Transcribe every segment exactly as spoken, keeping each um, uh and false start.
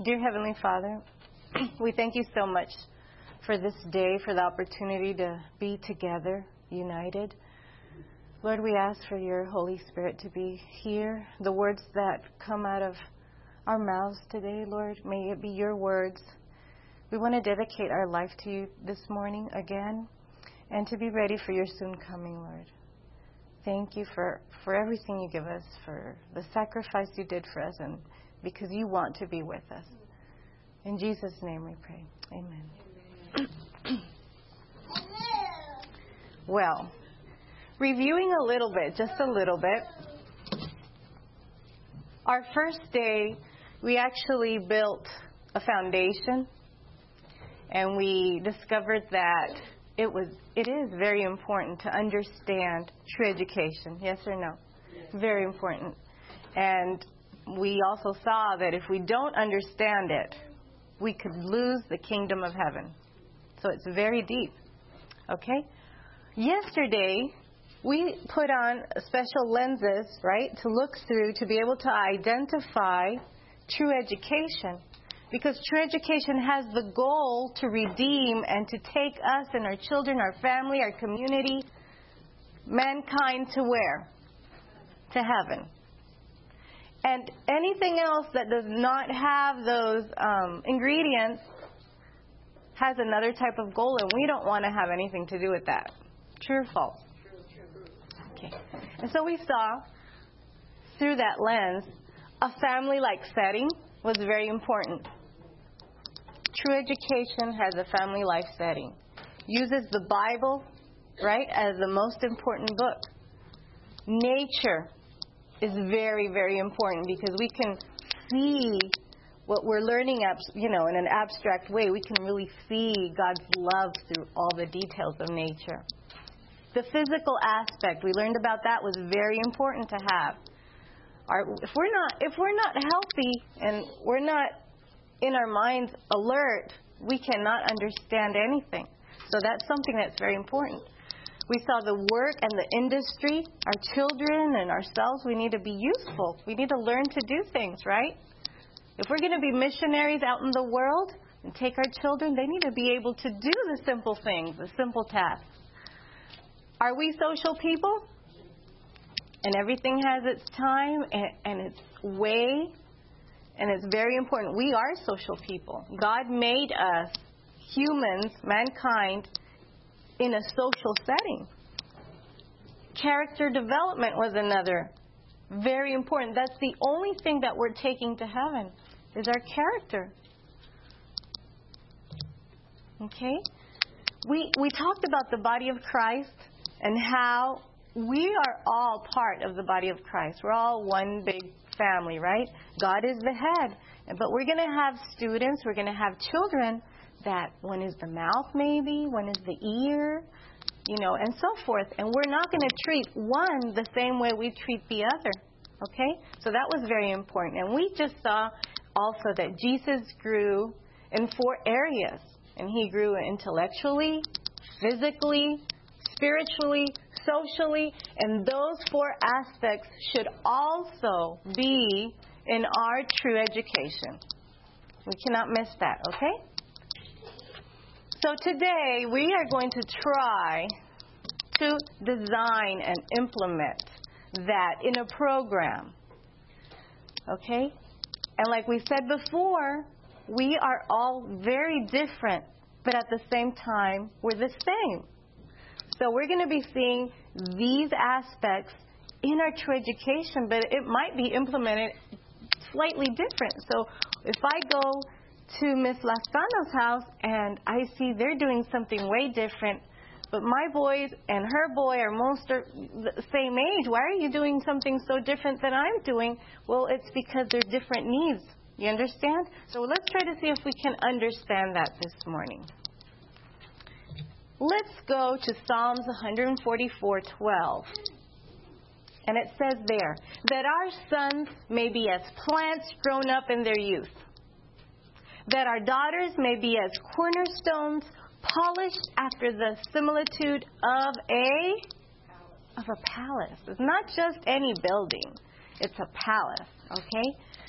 Dear Heavenly Father, we thank you so much for this day, for the opportunity to be together, united. Lord, we ask for your Holy Spirit to be here. The words that come out of our mouths today, Lord, may it be your words. We want to dedicate our life to you this morning again and to be ready for your soon coming, Lord. Thank you for, for everything you give us, for the sacrifice you did for us, and because you want to be with us. In Jesus' name we pray. Amen. Amen. Well, reviewing a little bit, just a little bit. Our first day, we actually built a foundation, and we discovered that it was, it is very important to understand true education. Yes or no? Yes. Very important. And we also saw that if we don't understand it, we could lose the kingdom of heaven. So it's very deep. Okay? Yesterday, we put on special lenses, right, to look through to be able to identify true education. Because true education has the goal to redeem and to take us and our children, our family, our community, mankind to where? To heaven. And anything else that does not have those um, ingredients has another type of goal, and we don't want to have anything to do with that. True or false? Okay. And so we saw through that lens, a family-like setting was very important. True education has a family life setting. Uses the Bible, right, as the most important book. Nature is very, very important because we can see what we're learning, you know, in an abstract way. We can really see God's love through all the details of nature. The physical aspect, we learned about that, was very important to have. Our, if we're not, if we're not healthy and we're not in our minds alert, we cannot understand anything. So that's something that's very important. We saw the work and the industry, our children and ourselves. We need to be useful. We need to learn to do things, right? If we're going to be missionaries out in the world and take our children, they need to be able to do the simple things, the simple tasks. Are we social people? And everything has its time and, and its way. And it's very important. We are social people. God made us, humans, mankind, in a social setting. Character development was another very important. That's the only thing that we're taking to heaven, is our character. Okay? We we talked about the body of Christ and how we are all part of the body of Christ. We're all one big family, right? God is the head. But we're going to have students, we're going to have children that one is the mouth maybe, one is the ear, you know, and so forth. And we're not going to treat one the same way we treat the other. Okay? So that was very important. And we just saw also that Jesus grew in four areas. And he grew intellectually, physically, spiritually, socially, and those four aspects should also be in our true education. We cannot miss that, okay? So today we are going to try to design and implement that in a program, okay? And like we said before, we are all very different, but at the same time, we're the same. So we're going to be seeing these aspects in our true education, but it might be implemented slightly different. So if I go to Miss Lascano's house and I see they're doing something way different, but my boys and her boy are most the same age, why are you doing something so different than I'm doing? Well, it's because they're different needs. You understand? So let's try to see if we can understand that this morning. Let's go to Psalms one forty-four twelve. And it says there, that our sons may be as plants grown up in their youth, that our daughters may be as cornerstones polished after the similitude of a of a palace. It's not just any building. It's a palace, okay?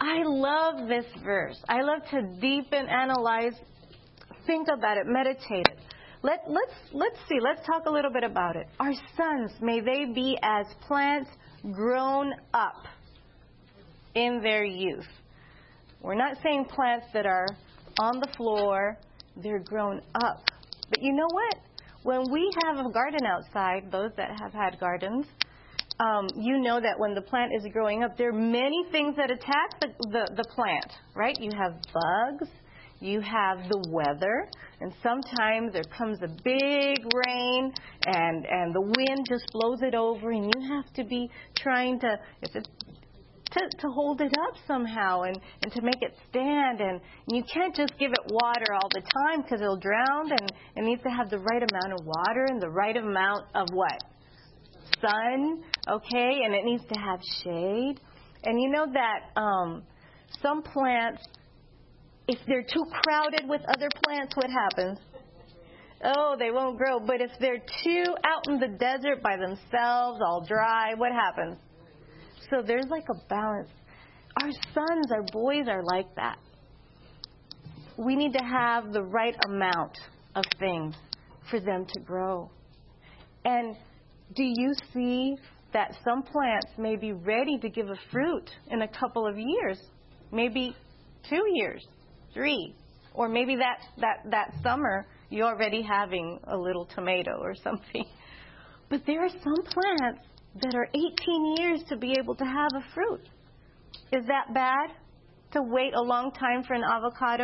I love this verse. I love to deepen, analyze, think about it, meditate it. Let, let's, let's see. Let's talk a little bit about it. Our sons, may they be as plants grown up in their youth. We're not saying plants that are on the floor. They're grown up. But you know what? When we have a garden outside, those that have had gardens, um, you know that when the plant is growing up, there are many things that attack the, the, the plant, right? You have bugs. You have the weather, and sometimes there comes a big rain, and, and the wind just blows it over, and you have to be trying to if it, to, to hold it up somehow and, and to make it stand. And you can't just give it water all the time because it'll drown, and it needs to have the right amount of water and the right amount of what? Sun, okay? And it needs to have shade. And you know that um, some plants, if they're too crowded with other plants, what happens? Oh, they won't grow. But if they're too out in the desert by themselves, all dry, what happens? So there's like a balance. Our sons, our boys are like that. We need to have the right amount of things for them to grow. And do you see that some plants may be ready to give a fruit in a couple of years? Maybe two years. Three, or maybe that, that, that summer you're already having a little tomato or something. But there are some plants that are eighteen years to be able to have a fruit. Is that bad to wait a long time for an avocado?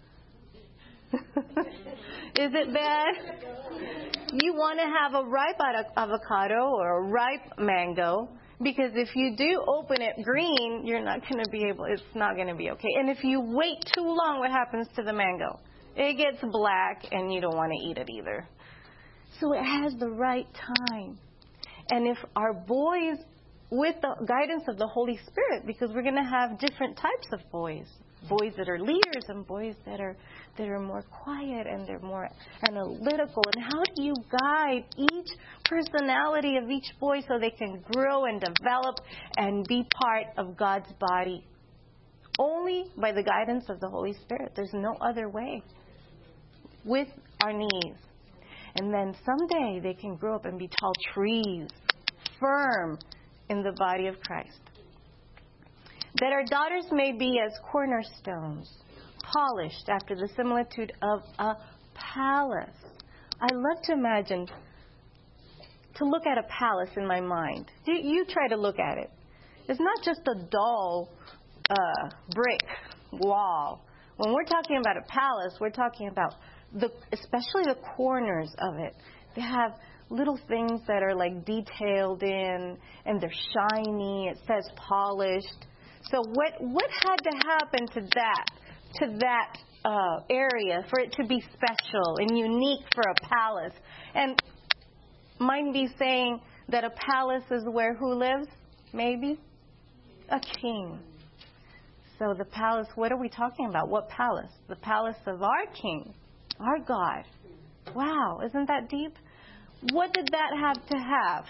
Is it bad? You want to have a ripe avocado or a ripe mango. Because if you do open it green, you're not going to be able, it's not going to be okay. And if you wait too long, what happens to the mango? It gets black and you don't want to eat it either. So it has the right time. And if our boys, with the guidance of the Holy Spirit, because we're going to have different types of boys. Boys that are leaders and boys that are that are more quiet and they're more analytical. And how do you guide each personality of each boy so they can grow and develop and be part of God's body? Only by the guidance of the Holy Spirit. There's no other way. With our knees. And then someday they can grow up and be tall trees, firm in the body of Christ. That our daughters may be as cornerstones, polished after the similitude of a palace. I love to imagine, to look at a palace in my mind. You, you try to look at it. It's not just a dull uh, brick wall. When we're talking about a palace, we're talking about the, especially the corners of it. They have little things that are like detailed in, and they're shiny. It says polished. So what what had to happen to that to that uh, area for it to be special and unique for a palace? And might be saying that a palace is where who lives? Maybe a king. So the palace. What are we talking about? What palace? The palace of our King, our God. Wow, isn't that deep? What did that have to have?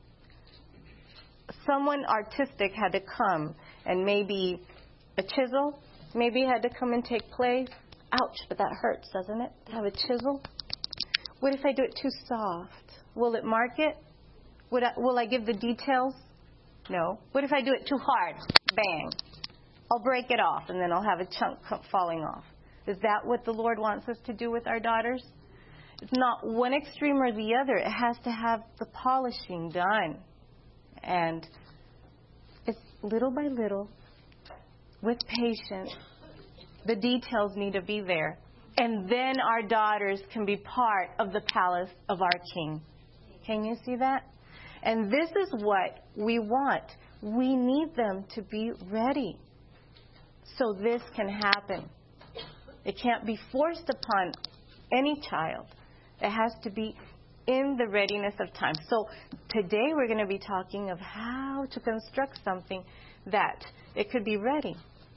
Someone artistic had to come. And maybe a chisel, maybe had to come and take place. Ouch, but that hurts, doesn't it? To have a chisel. What if I do it too soft? Will it mark it? Would I, will I give the details? No. What if I do it too hard? Bang. I'll break it off, and then I'll have a chunk falling off. Is that what the Lord wants us to do with our daughters? It's not one extreme or the other. It has to have the polishing done. And it's little by little, with patience. The details need to be there. And then our daughters can be part of the palace of our King. Can you see that? And this is what we want. We need them to be ready so this can happen. It can't be forced upon any child. It has to be in the readiness of time. So today we're going to be talking of how to construct something that it could be ready.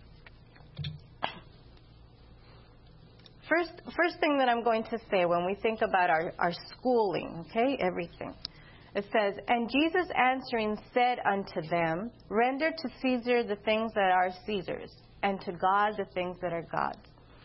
First, first thing that I'm going to say when we think about our, our schooling, okay, everything. It says, and Jesus answering said unto them, render to Caesar the things that are Caesar's. and to God the things that are God's.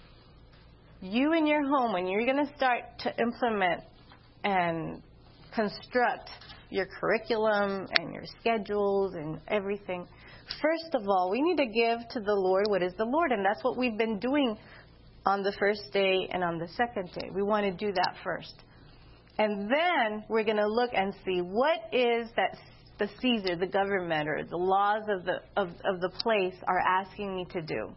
You in your home, when you're going to start to implement and construct your curriculum and your schedules and everything, first of all, we need to give to the Lord what is the Lord. And that's what we've been doing on the first day and on the second day. We want to do that first. And then we're going to look and see what is that the Caesar, the government, or the laws of the of, of the place are asking me to do.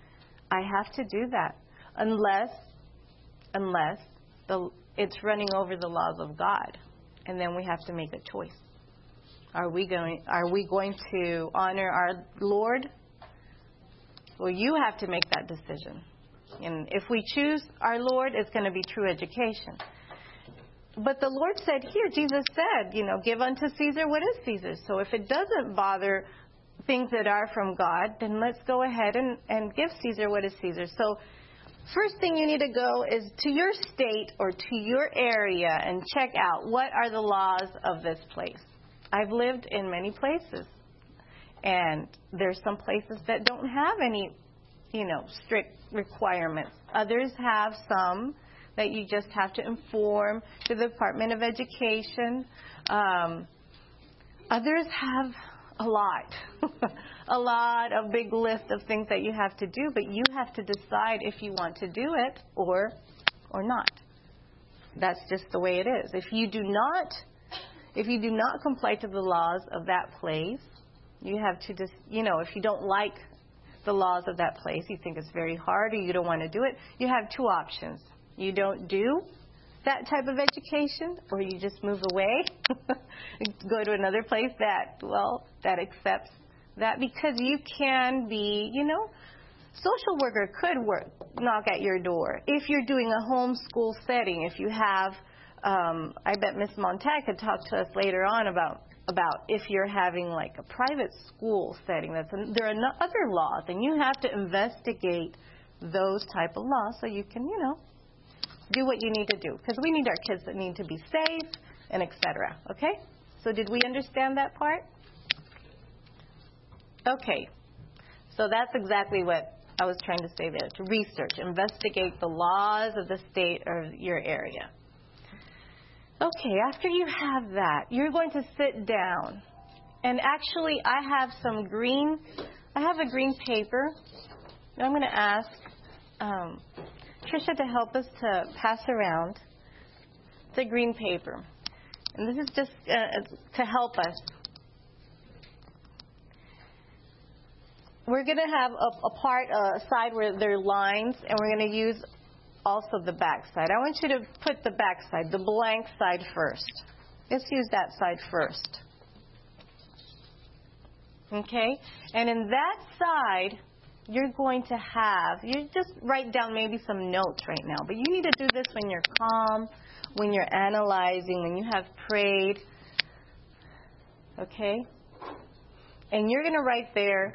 I have to do that unless unless the, it's running over the laws of God. And then we have to make a choice. Are we going are we going to honor our Lord? Well, you have to make that decision. And if we choose our Lord, it's going to be true education. But the Lord said here, Jesus said, you know, give unto Caesar what is Caesar. So if it doesn't bother things that are from God, then let's go ahead and, and give Caesar what is Caesar. So first thing you need to go is to your state or to your area and check out what are the laws of this place. I've lived in many places, and there's some places that don't have any, you know, strict requirements. Others have some that you just have to inform the Department of Education. Um, others have a lot, a lot of big list of things that you have to do, but you have to decide if you want to do it or or not. That's just the way it is. If you do not, if you do not comply to the laws of that place, you have to just, you know, if you don't like the laws of that place, you think it's very hard or you don't want to do it, you have two options. You don't do that type of education, or you just move away, go to another place that, well, that accepts that, because you can be, you know, social worker could work, knock at your door. If you're doing a homeschool setting, if you have, um, I bet Miss Montag could talk to us later on about about if you're having like a private school setting. That's an, there are no other laws, and you have to investigate those type of laws so you can, you know, do what you need to do, because we need our kids that need to be safe and et cetera. Okay? So did we understand that part? Okay. So that's exactly what I was trying to say there. To research, investigate the laws of the state or your area. Okay, after you have that, you're going to sit down. And actually, I have some green, I have a green paper. And I'm going to ask um, Tricia to help us to pass around the green paper. And this is just uh, to help us. We're going to have a, a part, a side where there are lines, and we're going to use also the back side. I want you to put the back side, the blank side first. Let's use that side first. Okay? And in that side, you're going to have, you just write down maybe some notes right now, but you need to do this when you're calm, when you're analyzing, when you have prayed. Okay? And you're going to write there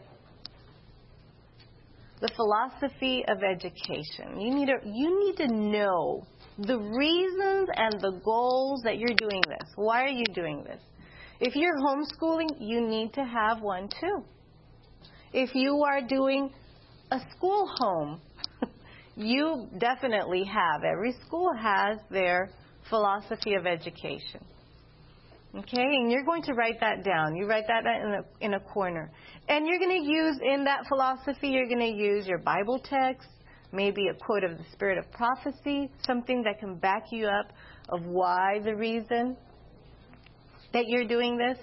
the philosophy of education. You need to, you need to know the reasons and the goals that you're doing this. Why are you doing this? If you're homeschooling, you need to have one too. If you are doing a school home, you definitely have. Every school has their philosophy of education. Okay, and you're going to write that down. You write that in a, in a corner. And you're going to use, in that philosophy, you're going to use your Bible text, maybe a quote of the Spirit of Prophecy, something that can back you up of why, the reason that you're doing this.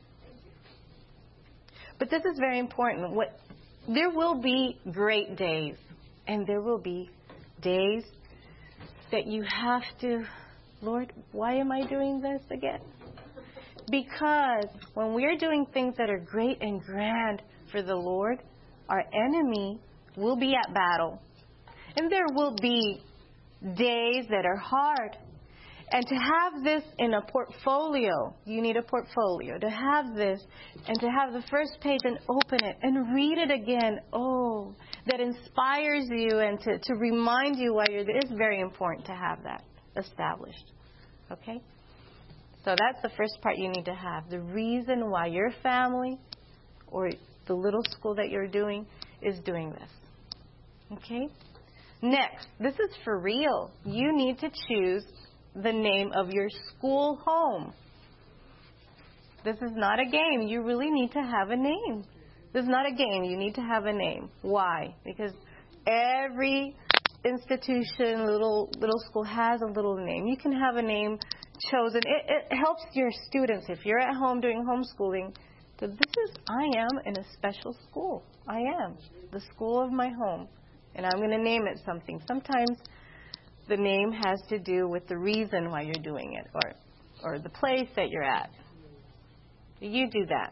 But this is very important. What, there will be great days, and there will be days that you have to, Lord, why am I doing this again? Because when we're doing things that are great and grand for the Lord, our enemy will be at battle. And there will be days that are hard. And to have this in a portfolio, you need a portfolio. To have this and to have the first page and open it and read it again, oh, that inspires you and to, to remind you why you're there. It's very important to have that established. Okay? So that's the first part you need to have. The reason why your family or the little school that you're doing is doing this. Okay? Next, this is for real. You need to choose the name of your school home. This is not a game. You really need to have a name. This is not a game. You need to have a name. Why? Because every institution, little little school has a little name. You can have a name chosen. It, it helps your students. If you're at home doing homeschooling, so this is, I am in a special school. I am the school of my home. And I'm going to name it something. Sometimes the name has to do with the reason why you're doing it, or or the place that you're at. You do that.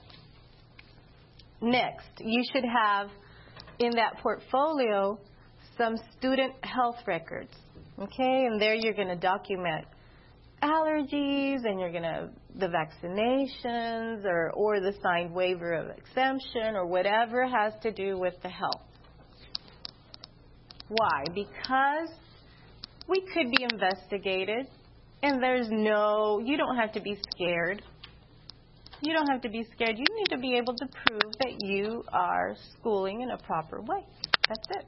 Next, you should have in that portfolio some student health records. Okay? And there you're going to document allergies, and you're going to, the vaccinations, or, or the signed waiver of exemption, or whatever has to do with the health. Why? Because we could be investigated, and there's no, you don't have to be scared. You don't have to be scared. You need to be able to prove that you are schooling in a proper way. That's it.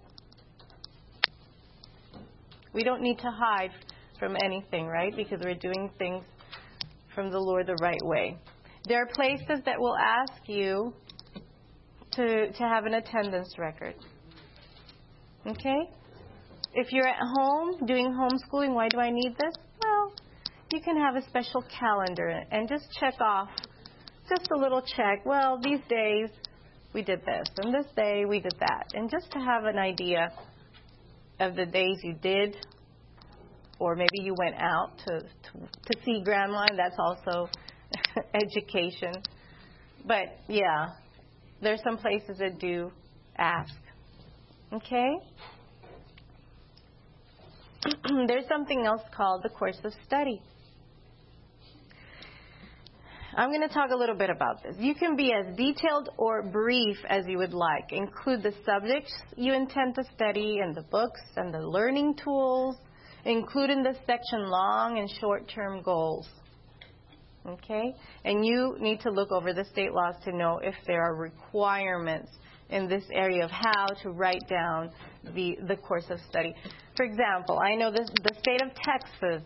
We don't need to hide from anything, right? Because we're doing things from the Lord the right way. There are places that will ask you to to have an attendance record. Okay? If you're at home doing homeschooling, why do I need this? Well, you can have a special calendar and just check off, just a little check. Well, these days we did this, and this day we did that. And just to have an idea of the days you did, or maybe you went out to, to, to see grandma, and that's also education. But, yeah, there's some places that do ask. Okay? There's something else called the course of study. I'm going to talk a little bit about this. You can be as detailed or brief as you would like. Include the subjects you intend to study and the books and the learning tools. Include in this section long and short-term goals. Okay? And you need to look over the state laws to know if there are requirements in this area of how to write down the, the course of study. For example, I know this, the state of Texas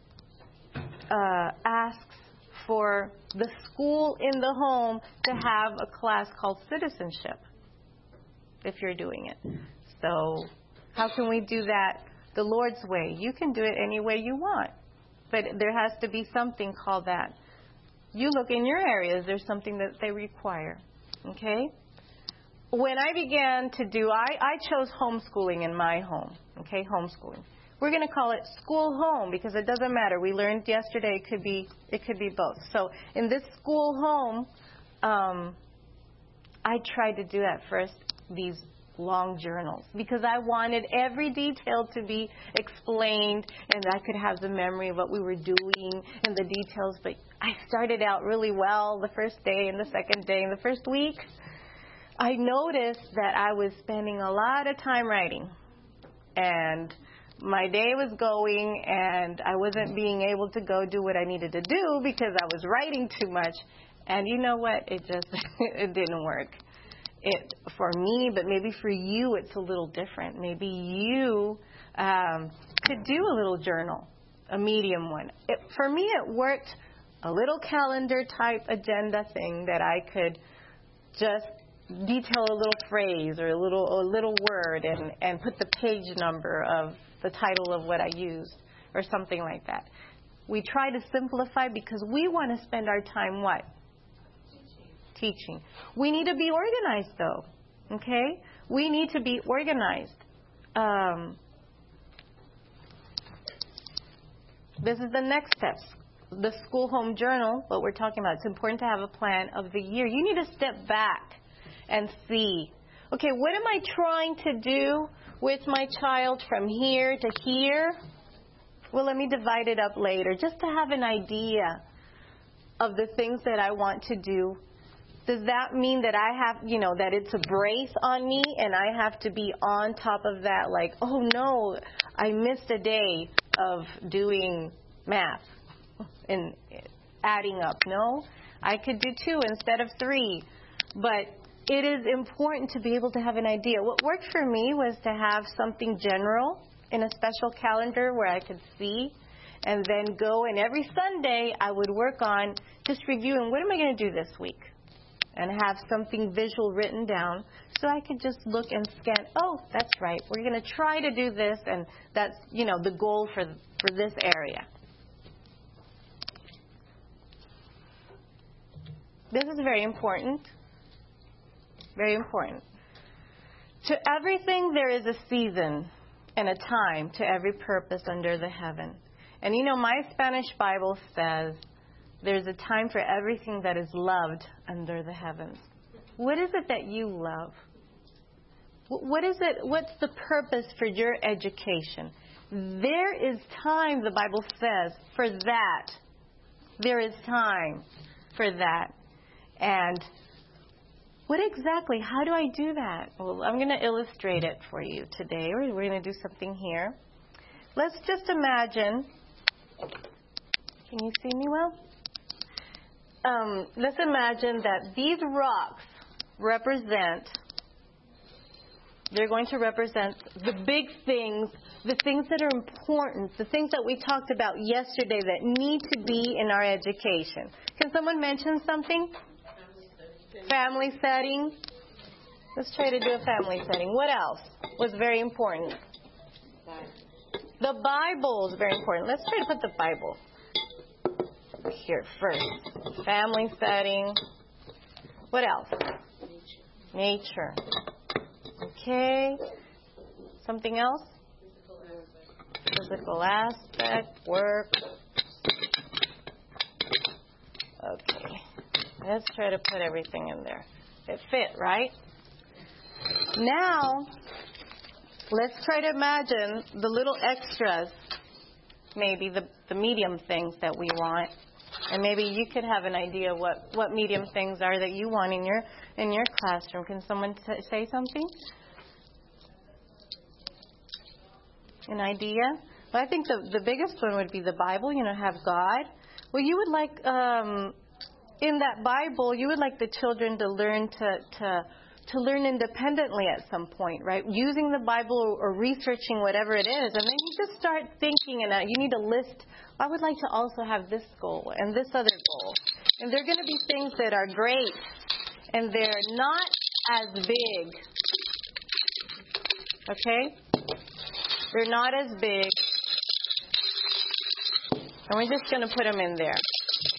uh, asks for the school in the home to have a class called citizenship, if you're doing it. So how can we do that the Lord's way? You can do it any way you want, but there has to be something called that. You look in your areas, there's something that they require. Okay? When I began to do, I, I chose homeschooling in my home. Okay, homeschooling. We're going to call it school home because it doesn't matter. We learned yesterday it could be it could be both. So in this school home, um, I tried to do at first these long journals because I wanted every detail to be explained and I could have the memory of what we were doing and the details. But I started out really well the first day and the second day and the first week. I noticed that I was spending a lot of time writing, and my day was going, and I wasn't being able to go do what I needed to do because I was writing too much. And you know what? It just it didn't work. It for me, but maybe for you, it's a little different. Maybe you um, could do a little journal, a medium one. It, for me, it worked. A little calendar type agenda thing that I could just detail a little phrase or a little a little word and, and put the page number of the title of what I used or something like that. We try to simplify because we want to spend our time what? Teaching. Teaching. We need to be organized though. Okay? We need to be organized. Um, this is the next step. The school home journal, what we're talking about, it's important to have a plan of the year. You need to step back and see, okay, what am I trying to do with my child from here to here? Well, let me divide it up later just to have an idea of the things that I want to do. Does that mean that I have, you know, that it's a brace on me and I have to be on top of that like, oh, no, I missed a day of doing math and adding up? No, I could do two instead of three. But it is important to be able to have an idea. What worked for me was to have something general in a special calendar where I could see, and then go, and every Sunday I would work on just reviewing, what am I going to do this week? And have something visual written down so I could just look and scan, oh, that's right, we're going to try to do this, and that's, you know, the goal for, for this area. This is very important. Very important. To everything there is a season and a time to every purpose under the heaven. And you know, my Spanish Bible says there's a time for everything that is loved under the heavens. What is it that you love? What is it? What's the purpose for your education? There is time, the Bible says, for that. There is time for that. And what exactly, how do I do that? Well, I'm going to illustrate it for you today. We're going to do something here. Let's just imagine, can you see me well? Um, let's imagine that these rocks represent, they're going to represent the big things, the things that are important, the things that we talked about yesterday that need to be in our education. Can someone mention something? Family setting. Let's try to do a family setting. What else was very important? The Bible is very important. Let's try to put the Bible here first. Family setting. What else? Nature. Okay. Something else? Physical aspect. Work. Okay. Let's try to put everything in there. It fit, right? Now, let's try to imagine the little extras, maybe the, the medium things that we want. And maybe you could have an idea what, what medium things are that you want in your in your classroom. Can someone t- say something? An idea? Well, I think the, the biggest one would be the Bible, you know, have God. Well, you would like... Um, in that Bible, you would like the children to learn to, to to learn independently at some point, right? Using the Bible or, or researching whatever it is, and then you just start thinking, and uh, you need a list. I would like to also have this goal and this other goal, and they're going to be things that are great, and they're not as big. Okay, they're not as big, and we're just going to put them in there.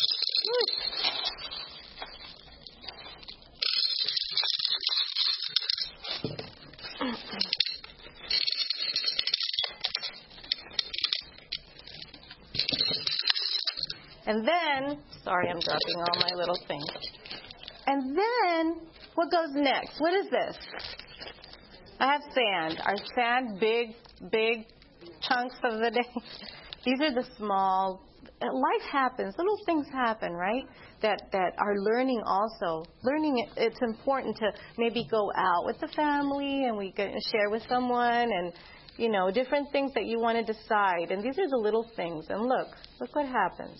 And then, sorry, I'm dropping all my little things. And then, what goes next? What is this? I have sand. Are sand big, big chunks of the day? These are the small. Life happens. Little things happen, right? That that are learning also. Learning, it's important to maybe go out with the family and we can share with someone and, you know, different things that you want to decide. And these are the little things. And look, look what happens.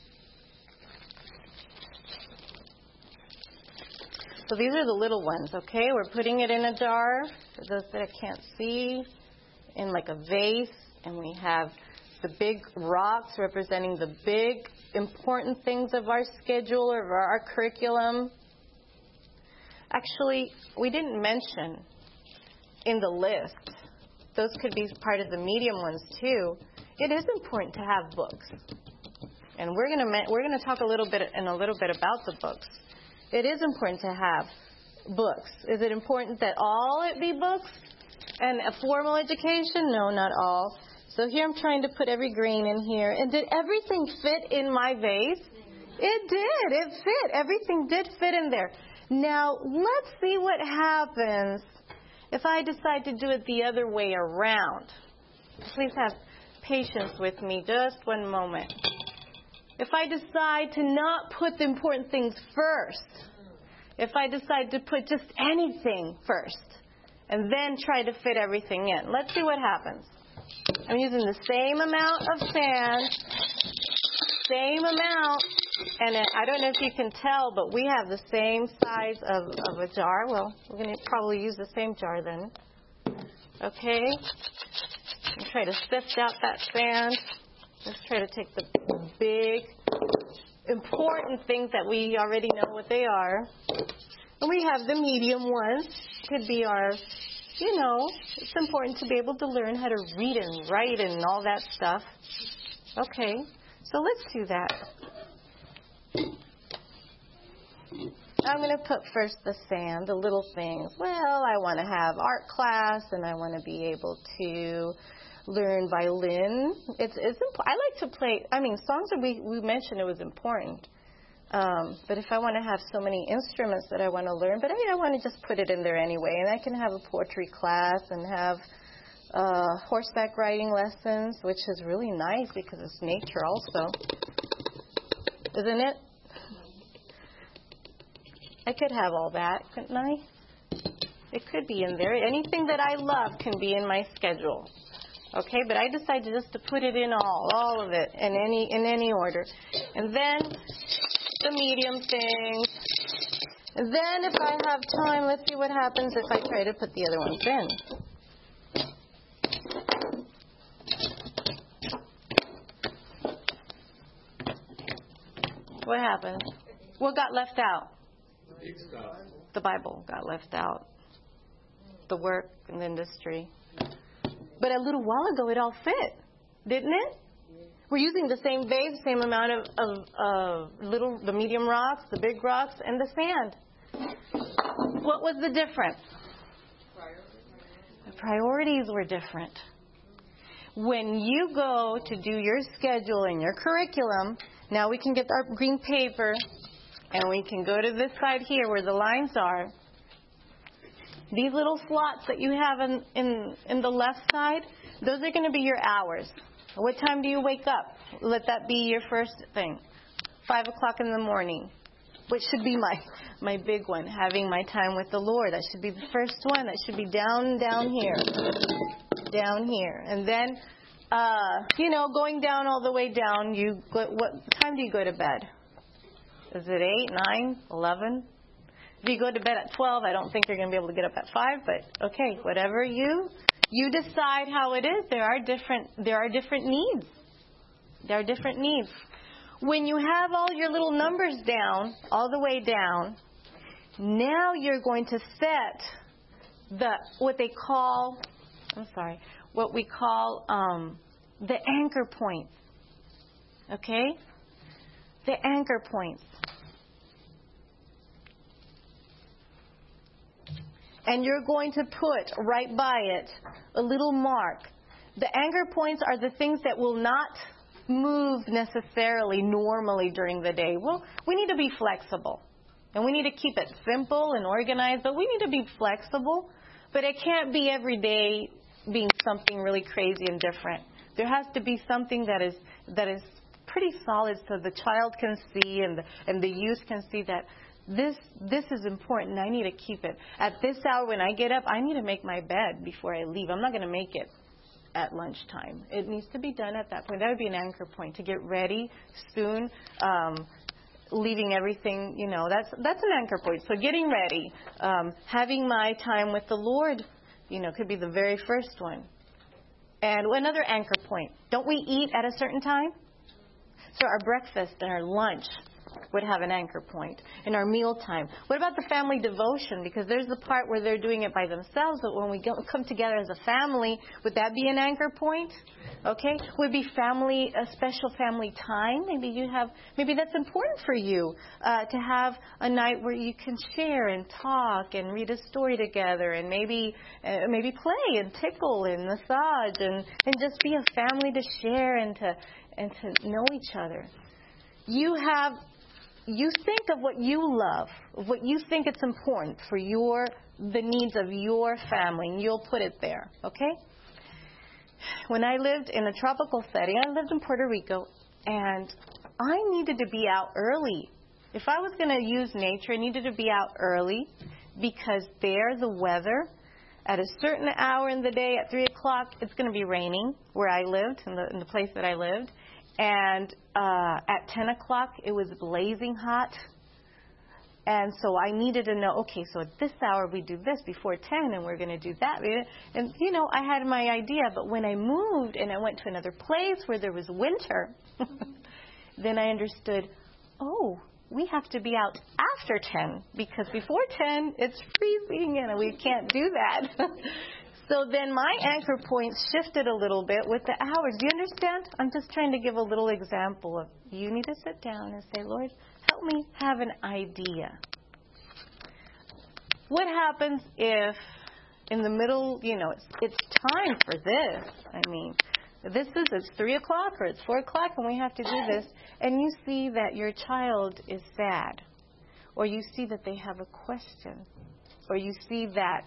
So these are the little ones, okay? We're putting it in a jar, for those that can't see, in like a vase. And we have the big rocks representing the big, important things of our schedule or of our curriculum. Actually, we didn't mention in the list, those could be part of the medium ones too. It is important to have books. And we're going to we're going to talk a little bit in a little bit about the books. It is important to have books. Is it important that all it be books and a formal education? No, not all. So here I'm trying to put every green in here. And did everything fit in my vase? It did. It fit. Everything did fit in there. Now, let's see what happens if I decide to do it the other way around. Please have patience with me just one moment. If I decide to not put the important things first, if I decide to put just anything first, and then try to fit everything in, let's see what happens. I'm using the same amount of sand, same amount, And I don't know if you can tell, but we have the same size of, of a jar. Well, we're going to probably use the same jar then. Okay. And try to sift out that sand. Let's try to take the big, important things that we already know what they are. And we have the medium ones. Could be our, you know, it's important to be able to learn how to read and write and all that stuff. Okay. So let's do that. I'm going to put first the sand, the little things. Well, I want to have art class, and I want to be able to learn violin. It's, it's imp- I like to play. I mean, songs that we we mentioned it was important. Um, but if I want to have so many instruments that I want to learn, but I, I want to just put it in there anyway, and I can have a poetry class and have uh, horseback riding lessons, which is really nice because it's nature also, isn't it? I could have all that, couldn't I? It could be in there. Anything that I love can be in my schedule. Okay, but I decided just to put it in all, all of it, in any in any order. And then the medium things. And then if I have time, let's see what happens if I try to put the other ones in. What happened? What got left out? The Bible got left out. The work and the industry. But a little while ago, it all fit, didn't it? We're using the same vase, same amount of, of uh, little, the medium rocks, the big rocks, and the sand. What was the difference? The priorities were different. When you go to do your schedule and your curriculum, now we can get our green paper, and we can go to this side here where the lines are. These little slots that you have in, in, in the left side, those are going to be your hours. What time do you wake up? Let that be your first thing. Five o'clock in the morning, which should be my, my big one, having my time with the Lord. That should be the first one. That should be down, down here. Down here. And then, uh, you know, going down all the way down, you go, what time do you go to bed? Is it eight, nine, eleven? If you go to bed at twelve, I don't think you're going to be able to get up at five, but okay, whatever you you decide how it is. There are different there are different needs. There are different needs. When you have all your little numbers down, all the way down, now you're going to set the what they call I'm sorry, what we call um, the anchor points. Okay? The anchor points. And you're going to put right by it a little mark. The anchor points are the things that will not move necessarily normally during the day. Well, we need to be flexible. And we need to keep it simple and organized, but we need to be flexible. But it can't be every day being something really crazy and different. There has to be something that is that is pretty solid so the child can see and the, and the youth can see that This this is important. I need to keep it. At this hour when I get up, I need to make my bed before I leave. I'm not going to make it at lunchtime. It needs to be done at that point. That would be an anchor point to get ready soon. Um, leaving everything, you know, that's that's an anchor point. So getting ready, um, having my time with the Lord, you know, could be the very first one. And another anchor point. Don't we eat at a certain time? So our breakfast and our lunch would have an anchor point in our meal time. What about the family devotion? Because there's the part where they're doing it by themselves, but when we go, come together as a family, would that be an anchor point? Okay, would be family, a special family time. Maybe you have, maybe that's important for you uh, to have a night where you can share and talk and read a story together, and maybe uh, maybe play and tickle and massage and and just be a family to share and to and to know each other. You have. You think of what you love, of what you think it's important for your the needs of your family, and you'll put it there, okay? When I lived in a tropical setting, I lived in Puerto Rico, and I needed to be out early. If I was going to use nature, I needed to be out early because there, the weather, at a certain hour in the day, at three o'clock, it's going to be raining where I lived, in the, in the place that I lived. And uh, at ten o'clock, it was blazing hot. And so I needed to know, okay, so at this hour we do this before ten, and we're going to do that. And, you know, I had my idea. But when I moved and I went to another place where there was winter, then I understood, oh, we have to be out after ten, because before ten, it's freezing and we can't do that. So then my anchor points shifted a little bit with the hours. Do you understand? I'm just trying to give a little example of, you need to sit down and say, Lord, help me have an idea. What happens if in the middle, you know, it's, it's time for this. I mean, this is, it's three o'clock or it's four o'clock and we have to do this. And you see that your child is sad. Or you see that they have a question. Or you see that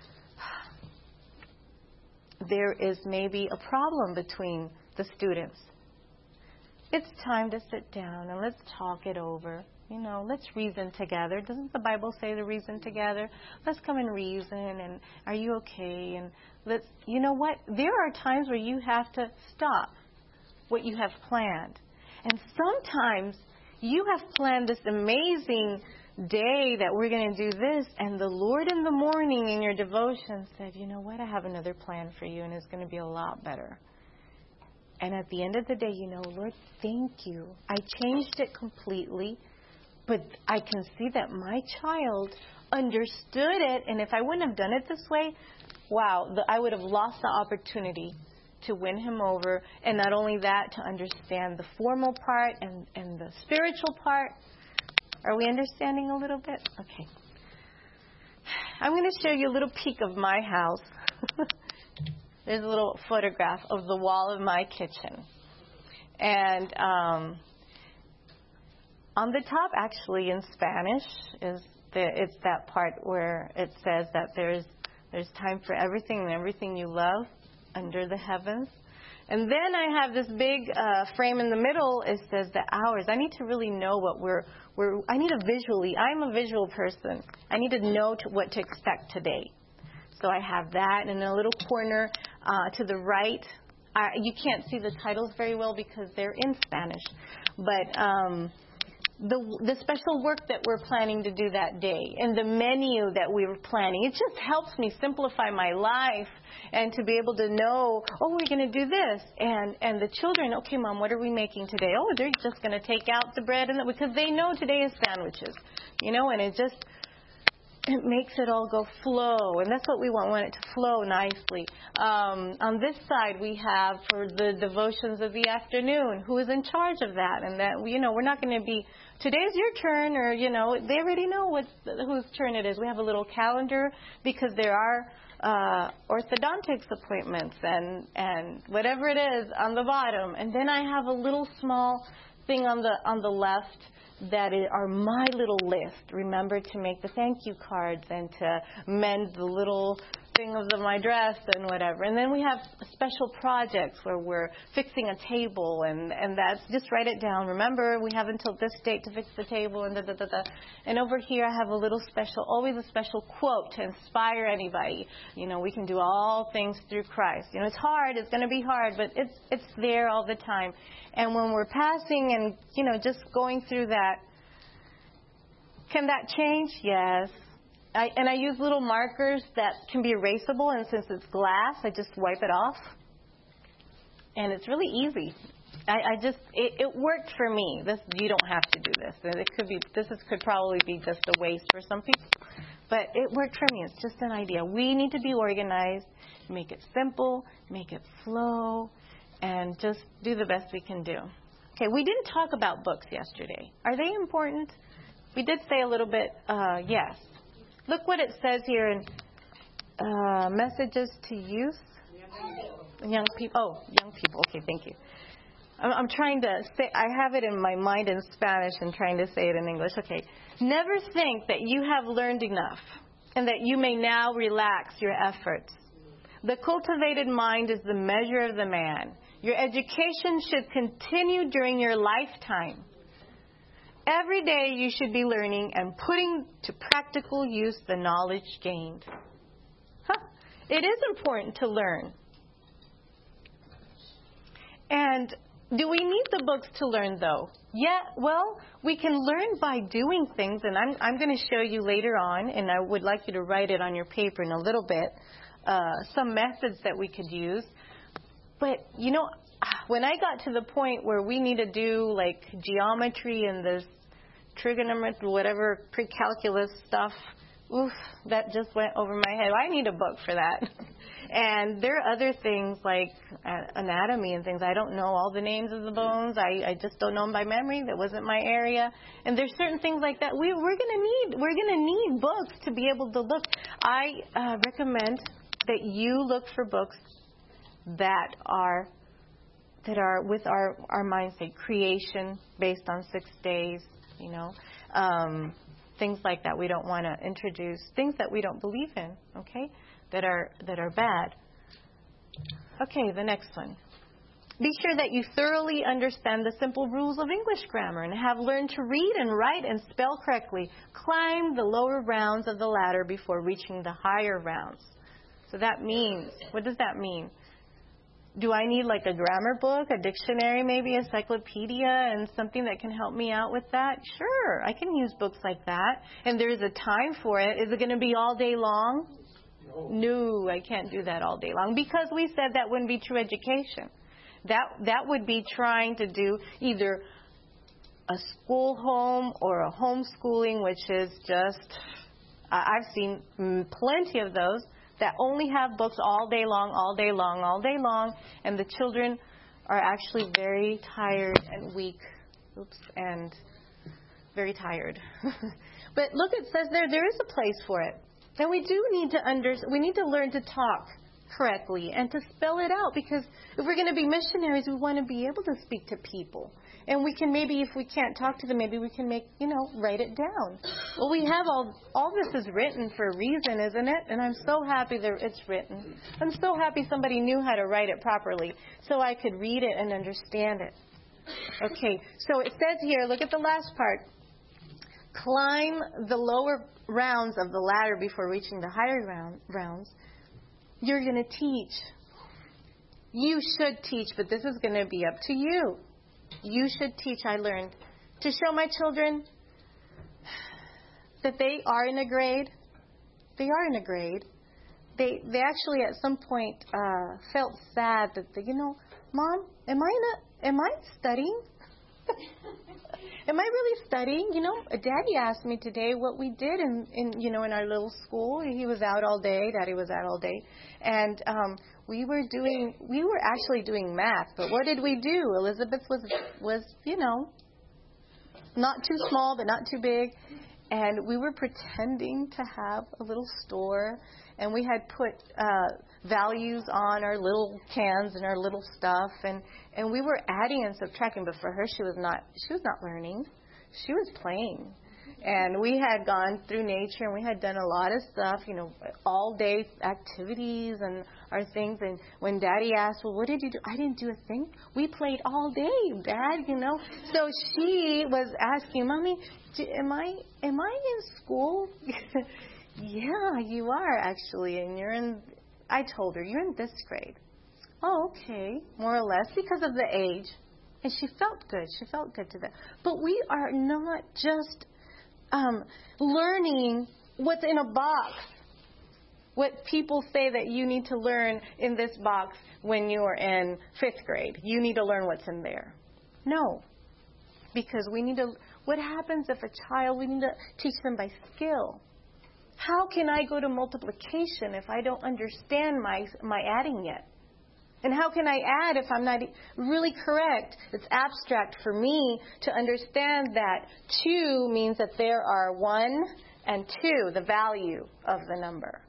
there is maybe a problem between the students. It's time to sit down and let's talk it over. You know, let's reason together. Doesn't the Bible say to reason together? Let's come and reason. And are you okay? And let's, you know what? There are times where you have to stop what you have planned. And sometimes you have planned this amazing day that we're going to do this, and the Lord in the morning in your devotion said, you know what, I have another plan for you, and it's going to be a lot better. And at the end of the day, you know, Lord, thank you. I changed it completely, but I can see that my child understood it, and if I wouldn't have done it this way, wow, the, I would have lost the opportunity to win him over, and not only that, to understand the formal part and, and the spiritual part. Are we understanding a little bit? Okay. I'm going to show you a little peek of my house. There's a little photograph of the wall of my kitchen. And um, on the top, actually, in Spanish, is the, it's that part where it says that there's there's time for everything and everything you love under the heavens. And then I have this big uh, frame in the middle. It says the hours. I need to really know what we're, we're, I need to visually, I'm a visual person. I need to know to, what to expect today. So I have that. And in a little corner uh, to the right, I, you can't see the titles very well because they're in Spanish. But um, the the special work that we're planning to do that day and the menu that we were planning, it just helps me simplify my life and to be able to know, oh, we're going to do this. And and the children, okay, Mom, what are we making today? Oh, they're just going to take out the bread, and the, because they know today is sandwiches, you know, and it just, it makes it all go flow. And that's what we want. We want it to flow nicely. Um, on this side, we have for the devotions of the afternoon, who is in charge of that. And that, you know, we're not going to be, today's your turn, or, you know, they already know what, whose turn it is. We have a little calendar because there are uh, orthodontics appointments and, and whatever it is on the bottom. And then I have a little small thing on the on the left that are my little list. Remember to make the thank you cards and to mend the little thing of the, my dress and whatever. And then we have special projects where we're fixing a table, and, and that's just write it down. Remember, we have until this date to fix the table, and da da da da. And over here I have a little special, always a special quote to inspire anybody. You know, we can do all things through Christ. You know, it's hard, it's going to be hard, but it's it's there all the time. And when we're passing and, you know, just going through that, can that change? Yes. I, and I use little markers that can be erasable, and since it's glass, I just wipe it off. And it's really easy. I, I just, it, it worked for me. This, you don't have to do this. It could be, this is, could probably be just a waste for some people. But it worked for me. It's just an idea. We need to be organized, make it simple, make it flow, and just do the best we can do. Okay, we didn't talk about books yesterday. Are they important? We did say a little bit, uh, yes. Look what it says here in uh, Messages to Youth. Young people. Oh, young people. Okay, thank you. I'm, I'm trying to say, I have it in my mind in Spanish and trying to say it in English. Okay. Never think that you have learned enough and that you may now relax your efforts. The cultivated mind is the measure of the man. Your education should continue during your lifetime. Every day you should be learning and putting to practical use the knowledge gained. Huh. It is important to learn. And Do we need the books to learn, though? Yeah, well, we can learn by doing things, and I'm, I'm going to show you later on, and I would like you to write it on your paper in a little bit, uh, some methods that we could use. But, you know, when I got to the point where we need to do, like, geometry and this trigonometry, whatever, pre-calculus stuff, oof, that just went over my head. I need a book for that. And there are other things like anatomy and things. I don't know all the names of the bones. I, I just don't know them by memory. That wasn't my area. And there's certain things like that. We, we're gonna need we're gonna need books to be able to look. I uh, recommend that you look for books that are that are with our our mindset, creation based on six days. You know. Um, Things like that we don't want to introduce, things that we don't believe in, okay, that are that are bad. Okay, the next one. Be sure that you thoroughly understand the simple rules of English grammar and have learned to read and write and spell correctly. Climb the lower rounds of the ladder before reaching the higher rounds. So that means, what does that mean? Do I need like a grammar book, a dictionary, maybe a encyclopedia, and something that can help me out with that? Sure, I can use books like that. And there's a time for it. Is it going to be all day long? No. No, I can't do that all day long because we said that wouldn't be true education. That that would be trying to do either a school home or a homeschooling, which is just, I've seen plenty of those that only have books all day long, all day long, all day long, and the children are actually very tired and weak, oops, and very tired. But look, it says there, there is a place for it. And we do need to under, we need to learn to talk correctly and to spell it out, because if we're going to be missionaries, we want to be able to speak to people. And we can maybe, if we can't talk to them, maybe we can make, you know, write it down. Well, we have all, all this is written for a reason, isn't it? And I'm so happy that it's written. I'm so happy somebody knew how to write it properly so I could read it and understand it. Okay, so it says here, look at the last part. Climb the lower rounds of the ladder before reaching the higher round, rounds. You're going to teach. You should teach, but this is going to be up to you. You should teach, I learned, to show my children that they are in a grade. They are in a grade. They they actually at some point uh, felt sad that, they, you know, Mom, am I in a, am I studying? Am I really studying? You know, Daddy asked me today what we did in, in, you know, in our little school. He was out all day. Daddy was out all day. And um, we were doing, we were actually doing math. But what did we do? Elizabeth was, was, you know, not too small, but not too big. And we were pretending to have a little store. And we had put uh, values on our little cans and our little stuff. And, and we were adding and subtracting. But for her, she was not, she was not learning. She was playing. And we had gone through nature and we had done a lot of stuff, you know, all day activities and our things. And when Daddy asked, well, what did you do? I didn't do a thing. We played all day, Dad, you know. So she was asking, Mommy, do, am I am I in school? Yeah, you are actually. And you're in, I told her, you're in this grade. Oh, okay, more or less, because of the age. And she felt good. She felt good to that. But we are not just um, learning what's in a box. What people say that you need to learn in this box when you are in fifth grade. You need to learn what's in there. No. Because we need to, what happens if a child, we need to teach them by skill. How can I go to multiplication if I don't understand my my adding yet? And how can I add if I'm not really correct? It's abstract for me to understand that two means that there are one and two, the value of the number.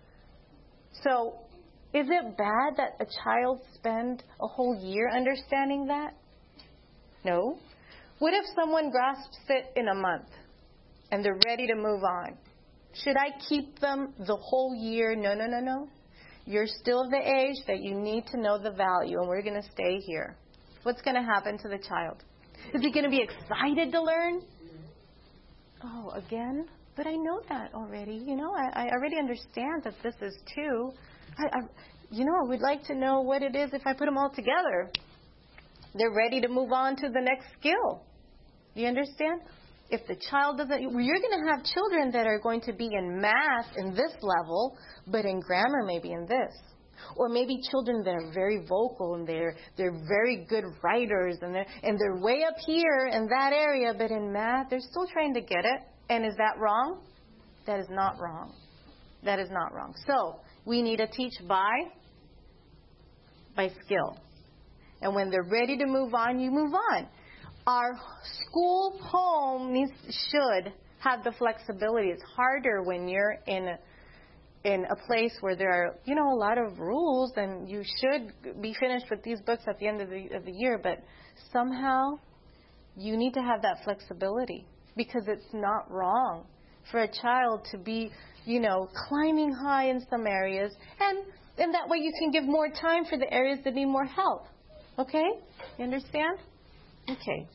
So is it bad that a child spend a whole year understanding that? No. What if someone grasps it in a month and they're ready to move on? Should I keep them the whole year? No, no, no, no. You're still of the age that you need to know the value, and we're going to stay here. What's going to happen to the child? Is he going to be excited to learn? Oh, again? But I know that already. You know, I, I already understand that this is two. I, I, you know, I would like to know what it is if I put them all together. They're ready to move on to the next skill. You understand? If the child doesn't, you're going to have children that are going to be in math in this level, but in grammar maybe in this. Or maybe children that are very vocal and they're they're very good writers and they're and they're way up here in that area, but in math they're still trying to get it. And is that wrong? That is not wrong. That is not wrong. So we need to teach by by skill. And when they're ready to move on, you move on. Our school home needs should have the flexibility. It's harder when you're in a in a place where there are, you know, a lot of rules, and you should be finished with these books at the end of the, of the year, but somehow you need to have that flexibility, because it's not wrong for a child to be, you know, climbing high in some areas, and, and that way you can give more time for the areas that need more help. Okay? You understand? Okay.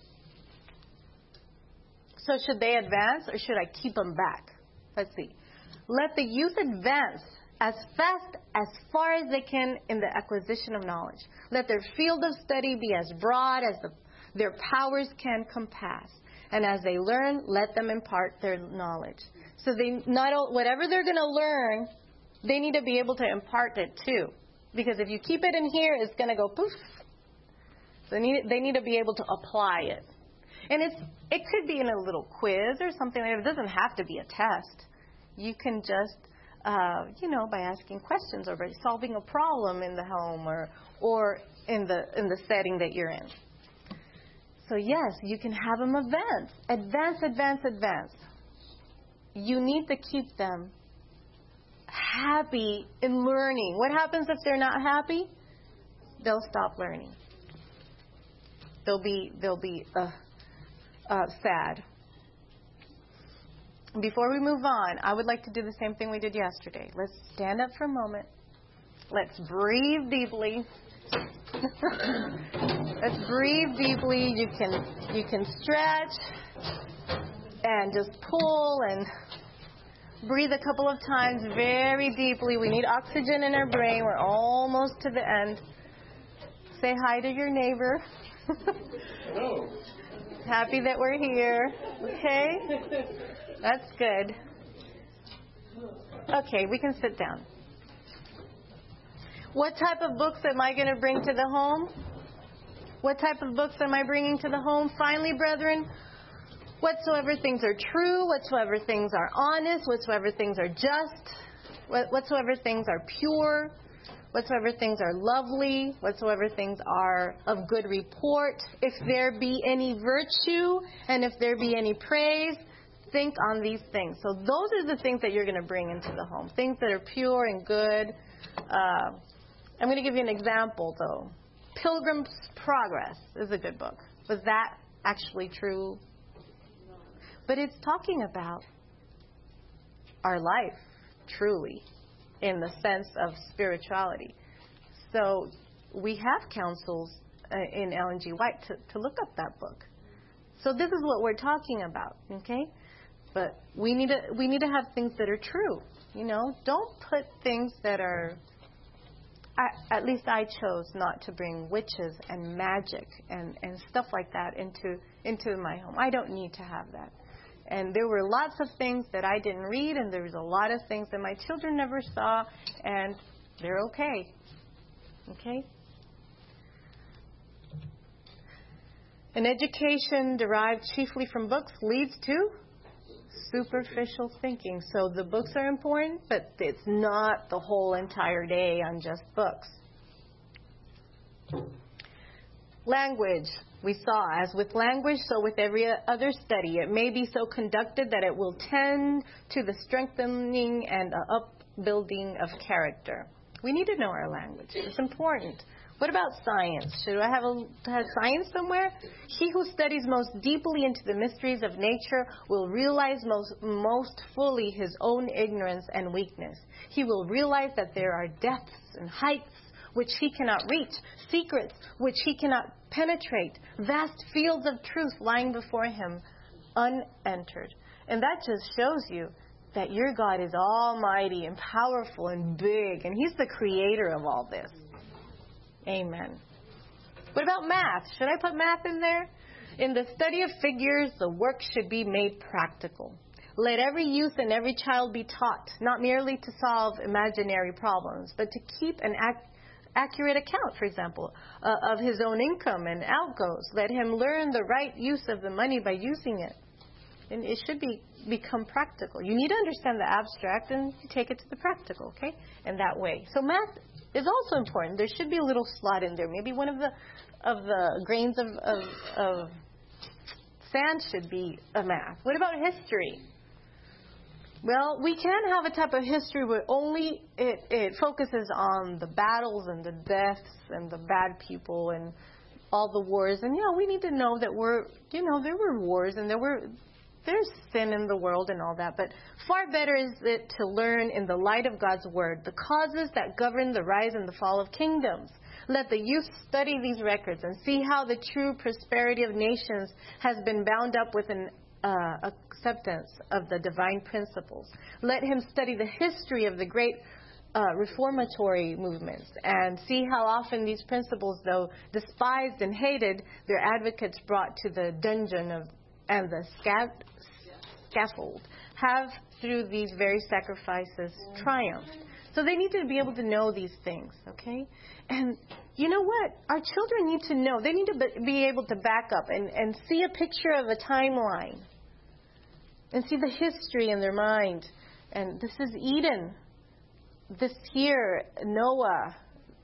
So should they advance, or should I keep them back? Let's see. Let the youth advance as fast, as far as they can in the acquisition of knowledge. Let their field of study be as broad as the, their powers can compass. And as they learn, let them impart their knowledge. So they not whatever they're going to learn, they need to be able to impart it too. Because if you keep it in here, it's going to go poof. So they need, they need to be able to apply it. And it's it could be in a little quiz or something like that. It doesn't have to be a test. You can just, uh, you know, by asking questions or by solving a problem in the home or or in the in the setting that you're in. So yes, you can have them advance, advance, advance, advance. You need to keep them happy in learning. What happens if they're not happy? They'll stop learning. They'll be they'll be uh, uh, sad. Before we move on, I would like to do the same thing we did yesterday. Let's stand up for a moment. Let's breathe deeply. Let's breathe deeply. You can you can stretch and just pull and breathe a couple of times very deeply. We need oxygen in our brain. We're almost to the end. Say hi to your neighbor. Hello. Happy that we're here. Okay? That's good. Okay, we can sit down. What type of books am I going to bring to the home? What type of books am I bringing to the home? Finally, brethren, whatsoever things are true, whatsoever things are honest, whatsoever things are just, whatsoever things are pure, whatsoever things are lovely, whatsoever things are of good report, if there be any virtue and if there be any praise, think on these things. So those are the things that you're going to bring into the home. Things that are pure and good. Uh, I'm going to give you an example, though. Pilgrim's Progress is a good book. Was that actually true? But it's talking about our life, truly, in the sense of spirituality. So we have counsels uh, in Ellen G. White to, to look up that book. So this is what we're talking about, okay? But we need to we need to have things that are true. You know, don't put things that are. I, at least I chose not to bring witches and magic and, and stuff like that into into my home. I don't need to have that. And there were lots of things that I didn't read, and there was a lot of things that my children never saw, and they're okay. Okay? An education derived chiefly from books leads to superficial thinking. So the books are important, but it's not the whole entire day on just books. Language. We saw, as with language, so with every other study, it may be so conducted that it will tend to the strengthening and upbuilding of character. We need to know our language. It's important. What about science? Should I have, a, have science somewhere? He who studies most deeply into the mysteries of nature will realize most, most fully his own ignorance and weakness. He will realize that there are depths and heights which he cannot reach, secrets which he cannot penetrate, vast fields of truth lying before him, unentered. And that just shows you that your God is almighty and powerful and big, and he's the creator of all this. Amen. What about math? Should I put math in there? In the study of figures, the work should be made practical. Let every youth and every child be taught, not merely to solve imaginary problems, but to keep an ac- accurate account, for example, uh, of his own income and outgoes. Let him learn the right use of the money by using it. And it should be become practical. You need to understand the abstract and take it to the practical, okay? In that way. So math is also important. There should be a little slot in there. Maybe one of the of the grains of, of, of sand should be a math. What about history? Well, we can have a type of history where only it, it focuses on the battles and the deaths and the bad people and all the wars. And, yeah, we need to know that we're, you know, there were wars and there were, there's sin in the world and all that. But far better is it to learn in the light of God's Word the causes that govern the rise and the fall of kingdoms. Let the youth study these records and see how the true prosperity of nations has been bound up with an uh, acceptance of the divine principles. Let him study the history of the great uh, reformatory movements and see how often these principles, though despised and hated, their advocates brought to the dungeon of and the scat- scaffold, have through these very sacrifices triumphed. So they need to be able to know these things, okay? And you know what? Our children need to know. They need to be able to back up and, and see a picture of a timeline and see the history in their mind. And this is Eden. This here, Noah.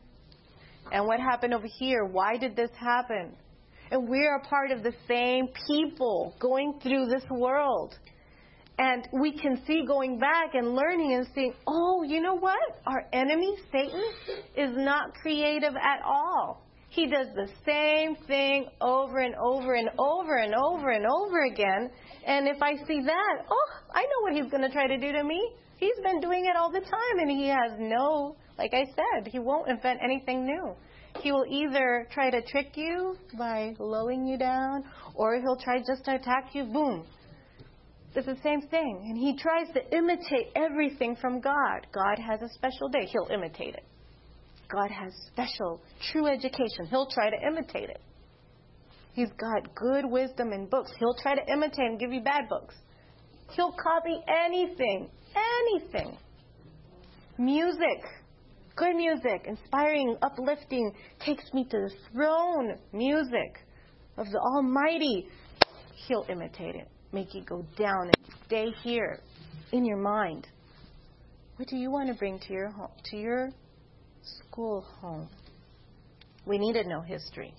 And what happened over here? Why did this happen? And we are part of the same people going through this world. And we can see going back and learning and seeing, oh, you know what? Our enemy, Satan, is not creative at all. He does the same thing over and over and over and over and over again. And if I see that, oh, I know what he's going to try to do to me. He's been doing it all the time, and he has no, like I said, he won't invent anything new. He will either try to trick you by lulling you down, or he'll try just to attack you, boom. It's the same thing. And he tries to imitate everything from God. God has a special day. He'll imitate it. God has special, true education. He'll try to imitate it. He's got good wisdom in books. He'll try to imitate and give you bad books. He'll copy anything. Anything. Music. Good music. Inspiring, uplifting. Takes me to the throne. Music of the Almighty. He'll imitate it. Make you go down and stay here in your mind. What do you want to bring to your home, to your school home? We need to know history.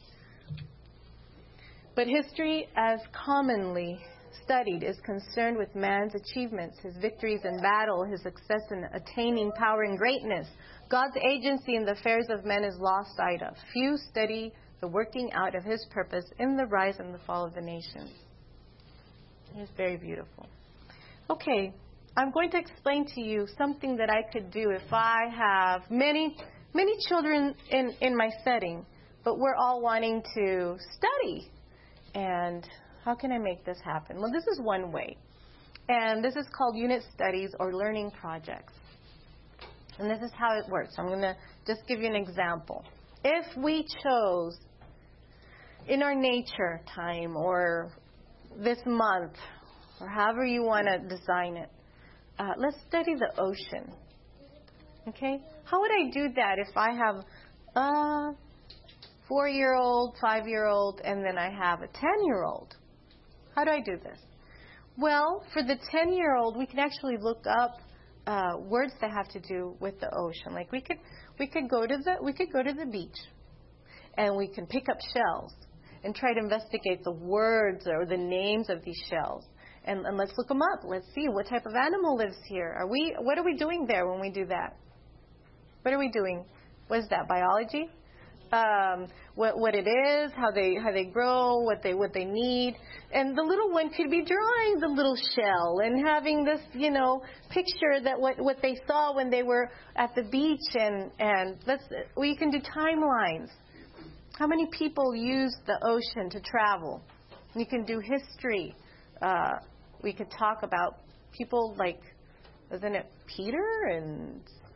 But history, as commonly studied, is concerned with man's achievements, his victories in battle, his success in attaining power and greatness. God's agency in the affairs of men is lost sight of. Few study the working out of his purpose in the rise and the fall of the nations. It's very beautiful. Okay, I'm going to explain to you something that I could do if I have many, many children in, in my setting, but we're all wanting to study. And how can I make this happen? Well, this is one way. And this is called unit studies or learning projects. And this is how it works. I'm going to just give you an example. If we chose in our nature time or this month, or however you want to design it, uh, let's study the ocean. Okay? How would I do that if I have a four-year-old, five-year-old, and then I have a ten-year-old? How do I do this? Well, for the ten-year-old, we can actually look up uh, words that have to do with the ocean. Like we could, we could go to the, we could go to the beach, and we can pick up shells and try to investigate the words or the names of these shells. And, and let's look them up. Let's see what type of animal lives here. Are we? What are we doing there when we do that? What are we doing? What is that? Biology? Um, what what it is? How they how they grow? What they what they need? And the little one could be drawing the little shell and having this, you know, picture that what what they saw when they were at the beach. And and let's we can do timelines. How many people use the ocean to travel? You can do history. Uh, we could talk about people like, wasn't it Peter and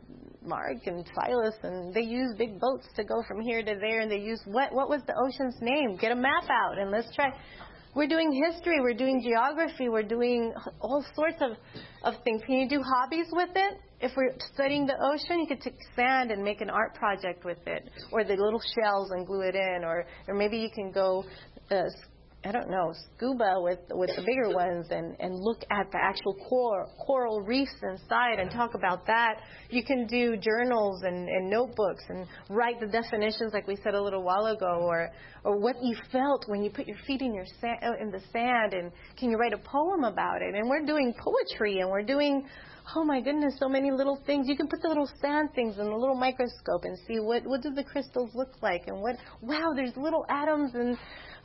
Mark and Silas, and they use big boats to go from here to there, and they use, what, what was the ocean's name? Get a map out, and let's try. We're doing history, we're doing geography, we're doing all sorts of, of things. Can you do hobbies with it? If we're studying the ocean, you could take sand and make an art project with it, or the little shells and glue it in, or, or maybe you can go uh, I don't know, scuba with with the bigger ones and, and look at the actual coral, coral reefs inside and talk about that. You can do journals and, and notebooks and write the definitions like we said a little while ago, or or what you felt when you put your feet in your sand, in the sand, and can you write a poem about it? And we're doing poetry, and we're doing, oh my goodness, so many little things. You can put the little sand things in a little microscope and see what, what do the crystals look like, and what, wow, there's little atoms, and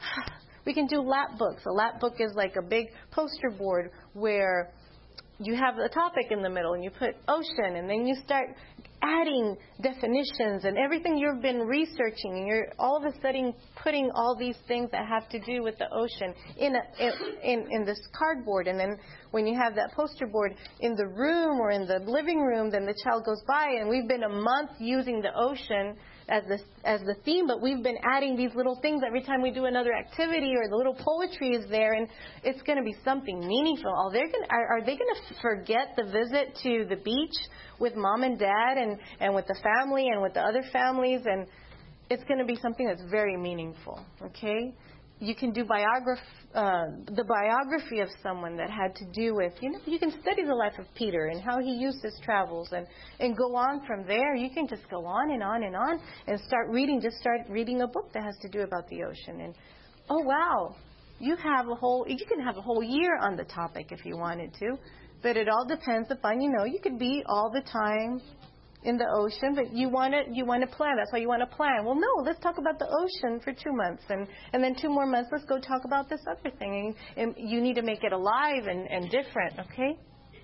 we can do lap books. A lap book is like a big poster board where you have a topic in the middle and you put ocean, and then you start adding definitions and everything you've been researching, and you're all of a sudden putting all these things that have to do with the ocean in a, in in this cardboard. And then when you have that poster board in the room or in the living room, then the child goes by, and we've been a month using the ocean as the as the theme, but we've been adding these little things every time we do another activity, or the little poetry is there, and it's going to be something meaningful. Are they going are, are they going to forget the visit to the beach with mom and dad and and with the family and with the other families? And it's going to be something that's very meaningful. Okay. You can do biograph, uh, the biography of someone that had to do with, you know, you can study the life of Peter and how he used his travels, and, and go on from there. You can just go on and on and on and start reading, just start reading a book that has to do about the ocean. And, oh, wow, you have a whole, you can have a whole year on the topic if you wanted to, but it all depends upon, you know, you could be all the time in the ocean, but you want to you want to plan. That's why you want to plan. Well, no, let's talk about the ocean for two months, and and then two more months, let's go talk about this other thing. And, and you need to make it alive and, and different. Okay.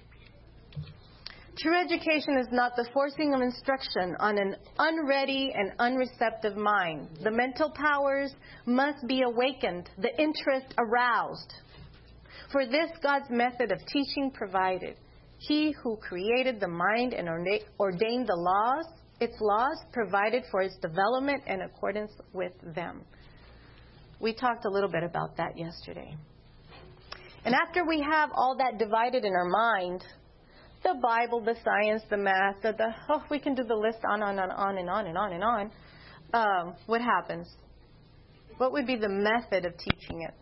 True education is not the forcing of instruction on an unready and unreceptive mind. The mental powers must be awakened, the interest aroused. For this, God's method of teaching provided. He who created the mind and ordained the laws, its laws, provided for its development in accordance with them. We talked a little bit about that yesterday. And after we have all that divided in our mind, the Bible, the science, the math, the, the oh, we can do the list on and on, on and on and on and on. Um, what happens? What would be the method of teaching it?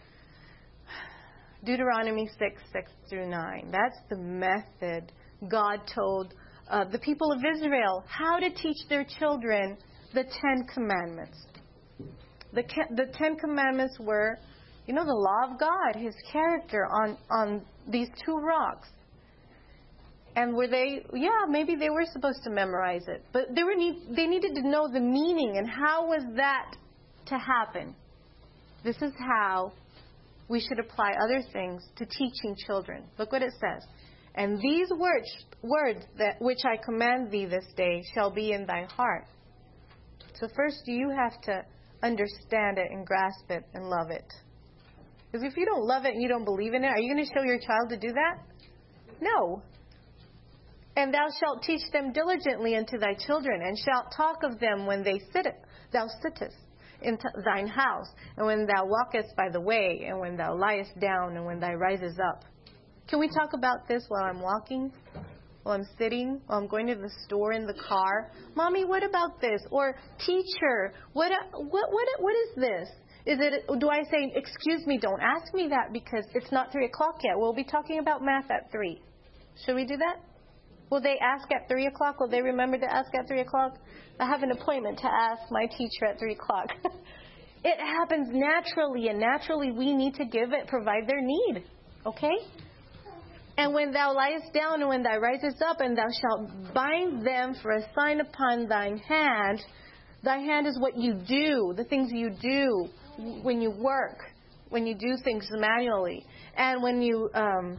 Deuteronomy six, six through nine. That's the method God told uh, the people of Israel how to teach their children the Ten Commandments. The, the Ten Commandments were, you know, the law of God, His character on, on these two rocks. And were they, yeah, maybe they were supposed to memorize it. But they, were need, they needed to know the meaning and how was that to happen. This is how we should apply other things to teaching children. Look what it says. And these words, words that which I command thee this day shall be in thy heart. So first you have to understand it and grasp it and love it. Because if you don't love it and you don't believe in it, are you going to show your child to do that? No. And thou shalt teach them diligently unto thy children, and shalt talk of them when they sit, thou sittest in thine house, and when thou walkest by the way, and when thou liest down, and when thou risest up. Can we talk about this while I'm walking, while I'm sitting, while I'm going to the store in the car? Mommy, what about this? Or teacher, what what what what is this? Is it? Do I say, excuse me, don't ask me that because it's not three o'clock yet. We'll be talking about math at three. Should we do that? Will they ask at three o'clock? Will they remember to ask at three o'clock? I have an appointment to ask my teacher at three o'clock. It happens naturally, and naturally we need to give it, provide their need. Okay? And when thou liest down, and when thou risest up, and thou shalt bind them for a sign upon thine hand. Thy hand is what you do, the things you do when you work, when you do things manually. And when you... Um,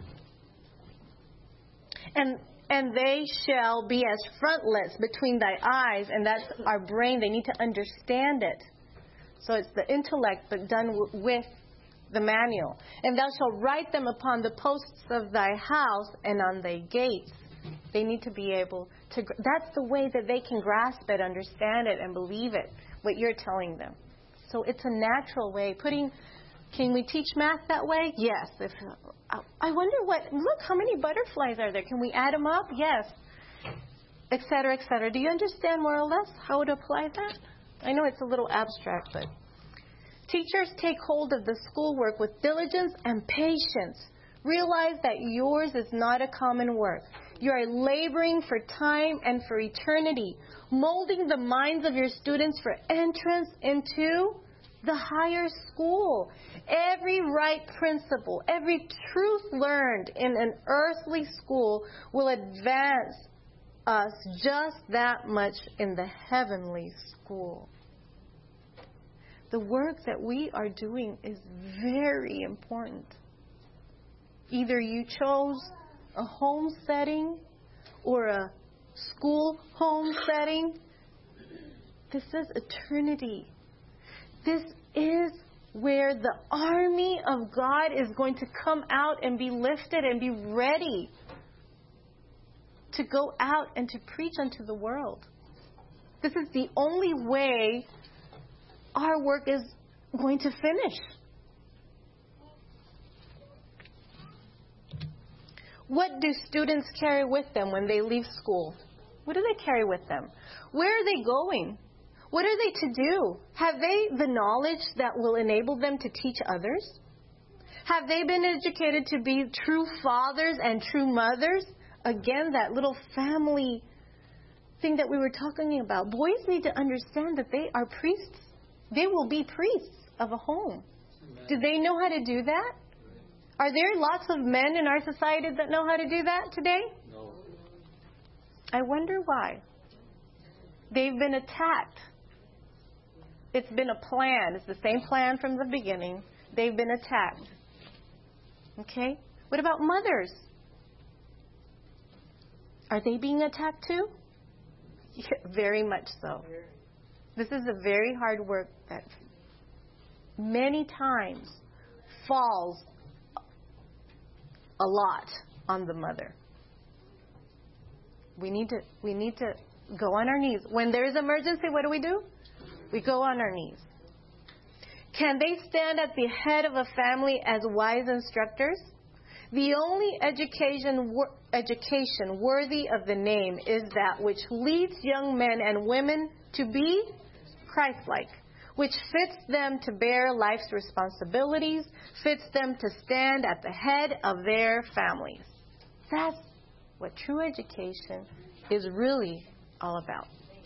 and... And they shall be as frontlets between thy eyes. And that's our brain. They need to understand it. So it's the intellect, but done w- with the manual. And thou shalt write them upon the posts of thy house and on thy gates. They need to be able to, that's the way that they can grasp it, understand it, and believe it, what you're telling them. So it's a natural way. Putting, can we teach math that way? Yes. If, I wonder what, look, how many butterflies are there? Can we add them up? Yes. Et cetera, et cetera. Do you understand more or less how to apply that? I know it's a little abstract, but teachers, take hold of the schoolwork with diligence and patience. Realize that yours is not a common work. You are laboring for time and for eternity, molding the minds of your students for entrance into the higher school. Every right principle, every truth learned in an earthly school will advance us just that much in the heavenly school. The work that we are doing is very important. Either you chose a home setting or a school home setting. This is eternity. This is where the army of God is going to come out and be lifted and be ready to go out and to preach unto the world. This is the only way our work is going to finish. What do students carry with them when they leave school? What do they carry with them? Where are they going? What are they to do? Have they the knowledge that will enable them to teach others? Have they been educated to be true fathers and true mothers? Again, that little family thing that we were talking about. Boys need to understand that they are priests. They will be priests of a home. Do they know how to do that? Are there lots of men in our society that know how to do that today? No. I wonder why. They've been attacked. It's been a plan. It's the same plan from the beginning. They've been attacked. Okay? What about mothers? Are they being attacked too? Yeah, very much so. This is a very hard work that many times falls a lot on the mother. We need to we need to go on our knees. When there is emergency, what do we do? We go on our knees. Can they stand at the head of a family as wise instructors? The only education wor- education worthy of the name is that which leads young men and women to be Christ-like, which fits them to bear life's responsibilities, fits them to stand at the head of their families. That's what true education is really all about.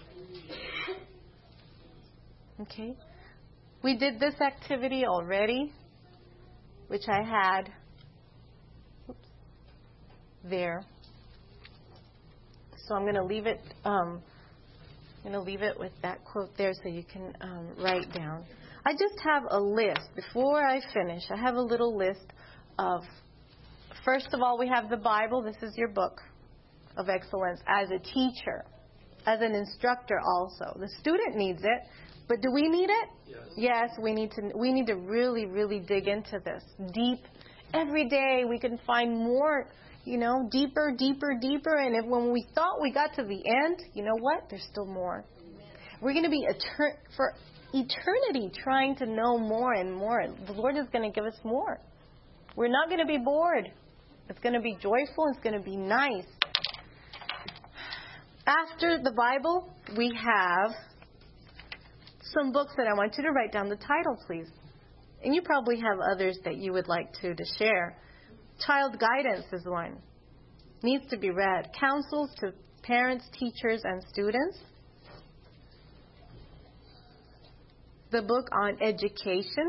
Okay? We did this activity already, which I had oops, there. So I'm going to leave it um, I'm going to leave it with that quote there so you can um, write down. I just have a list. Before I finish, I have a little list of, first of all, we have the Bible. This is your book of excellence as a teacher, as an instructor also. The student needs it, but do we need it? Yes. Yes, we need to. We need to really, really dig into this deep. Every day we can find more. You know, deeper, deeper, deeper. And if when we thought we got to the end, you know what? There's still more. We're going to be etern- for eternity trying to know more and more. The Lord is going to give us more. We're not going to be bored. It's going to be joyful. It's going to be nice. After the Bible, we have some books that I want you to write down the title, please. And you probably have others that you would like to, to share. Child guidance is one. Needs to be read. Counsels to parents, teachers, and students. The book on education.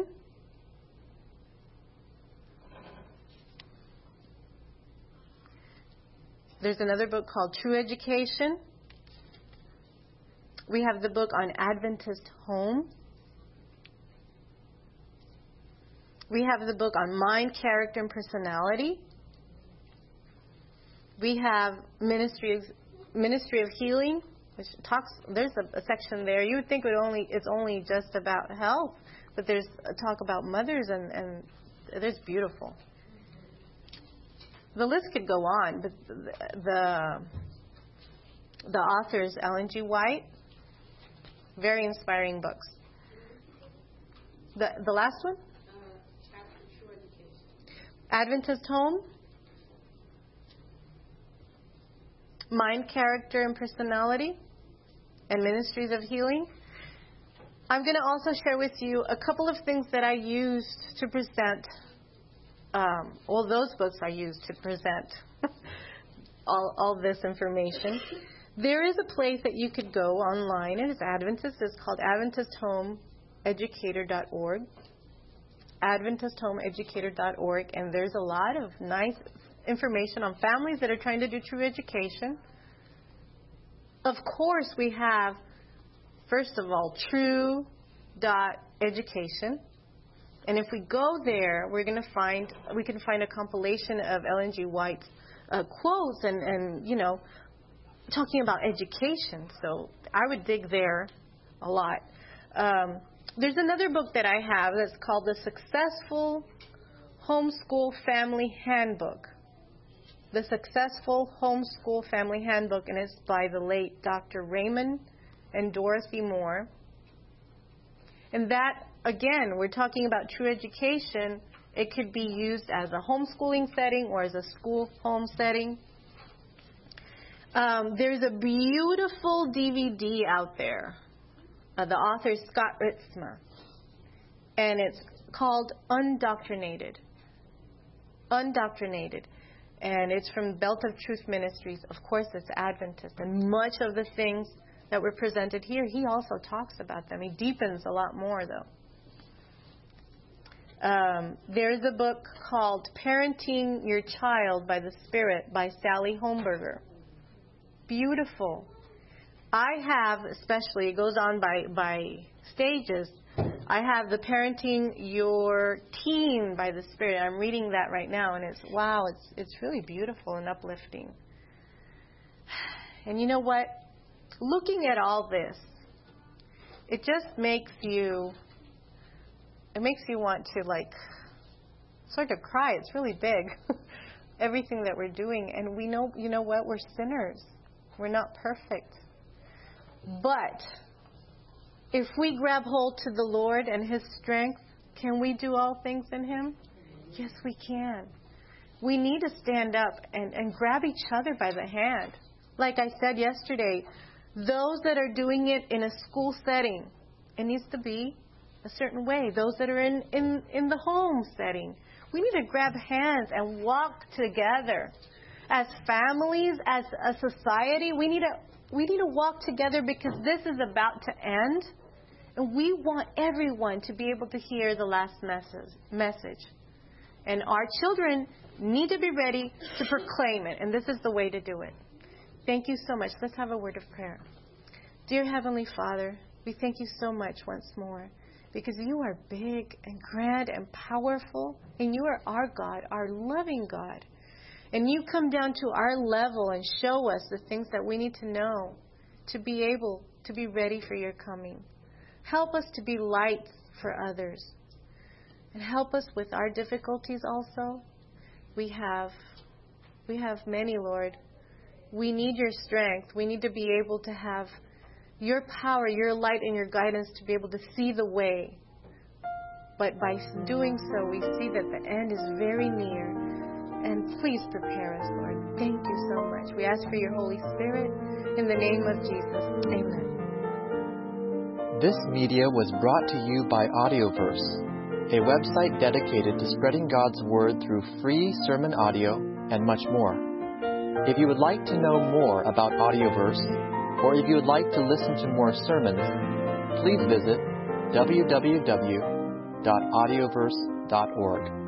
There's another book called True Education. We have the book on Adventist Home. We have the book on mind, character, and personality. We have Ministry of, Ministry of Healing, which talks. There's a, a section there. You would think it only it's only just about health, but there's a talk about mothers, and, and there's beautiful. The list could go on, but the, the The author is Ellen G. White. Very inspiring books. The the last one? Uh, True Education. Adventist Home. Mind, Character, and Personality. And Ministries of Healing. I'm going to also share with you a couple of things that I used to present. Um, all those books I used to present all, all this information. There is a place that you could go online. It is Adventist. It's called Adventist Home Educator dot org. Adventist Home Educator dot org. And there's a lot of nice information on families that are trying to do true education. Of course, we have, first of all, True dot Education. And if we go there, we're going to find, we can find a compilation of Ellen G. White's uh, quotes and, and, you know, talking about education. So I would dig there a lot. Um, there's another book that I have that's called The Successful Homeschool Family Handbook. The Successful Homeschool Family Handbook, and it's by the late Doctor Raymond and Dorothy Moore. And that, again, we're talking about true education. It could be used as a homeschooling setting or as a school home setting. Um, there's a beautiful D V D out there. Uh, the author is Scott Ritzma. And it's called Undoctrinated. Undoctrinated. And it's from Belt of Truth Ministries. Of course, it's Adventist. And much of the things that were presented here, he also talks about them. He deepens a lot more, though. Um, there's a book called Parenting Your Child by the Spirit by Sally Holmberger. Beautiful. I have, especially, it goes on by, by stages. I have the Parenting Your Teen by the Spirit. I'm reading that right now, and it's, wow, it's it's really beautiful and uplifting. And you know what? Looking at all this, it just makes you, it makes you want to, like, sort of cry. It's really big, everything that we're doing. And we know, you know what? We're sinners. We're not perfect. But if we grab hold to the Lord and His strength, can we do all things in Him? Yes, we can. We need to stand up and, and grab each other by the hand. Like I said yesterday, those that are doing it in a school setting, it needs to be a certain way. Those that are in, in, in the home setting, we need to grab hands and walk together. As families, as a society, we need to we need to walk together because this is about to end. And we want everyone to be able to hear the last message. message. And our children need to be ready to proclaim it. And this is the way to do it. Thank you so much. Let's have a word of prayer. Dear Heavenly Father, we thank you so much once more because you are big and grand and powerful. And you are our God, our loving God. And you come down to our level and show us the things that we need to know to be able to be ready for your coming. Help us to be lights for others. And help us with our difficulties also. We have, we have many, Lord. We need your strength. We need to be able to have your power, your light, and your guidance to be able to see the way. But by doing so, we see that the end is very near. And please prepare us, Lord. Thank you so much. We ask for your Holy Spirit in the name of Jesus. Amen. This media was brought to you by Audioverse, a website dedicated to spreading God's Word through free sermon audio and much more. If you would like to know more about Audioverse, or if you would like to listen to more sermons, please visit w w w dot audioverse dot org.